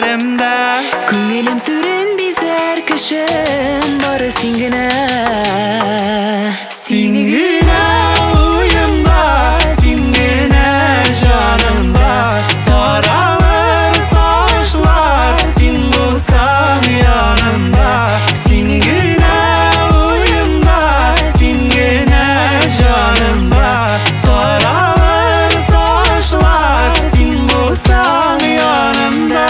yanımda. Көңелем түрен безер кішім бары сен генә. Син генә уйымда, син генә жанымда. Таралыр сагышлар, син булсаң янымда. Син генә уйымда, син генә жанымда. Таралыр сагышлар, син булсаң янымда.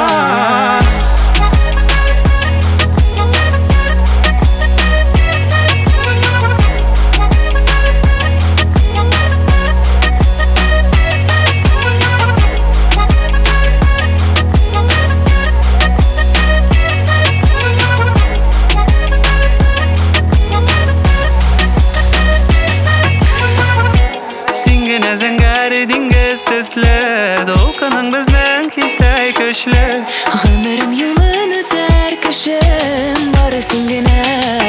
Сингене зәңгәр диңгез төсле, дулкының безнең хистәй көчле. Гомерем юлын үтәр кешем бары сен генә.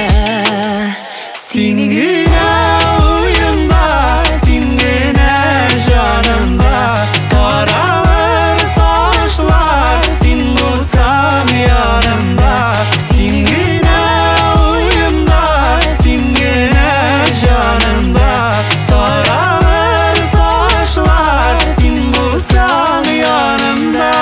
Син генә уйымда, син генә жанымда. Таралыр сагышлар, син булсаң янымда. Син генә уйымда, син генә жанымда. Таралыр сагышлар, син булсаң янымда.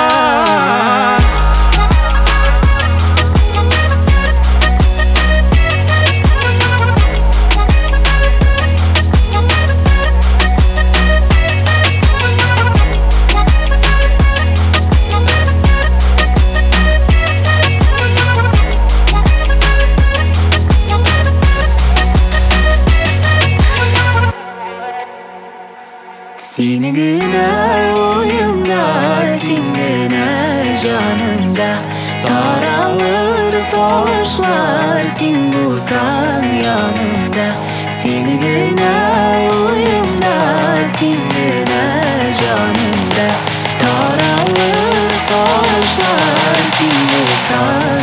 Син генә уйымда, син генә жанымда. Таралыр сагышлар, син булсаң янымда. Син генә уйымда, син генә жанымда. Таралыр сагышлар, син булсаң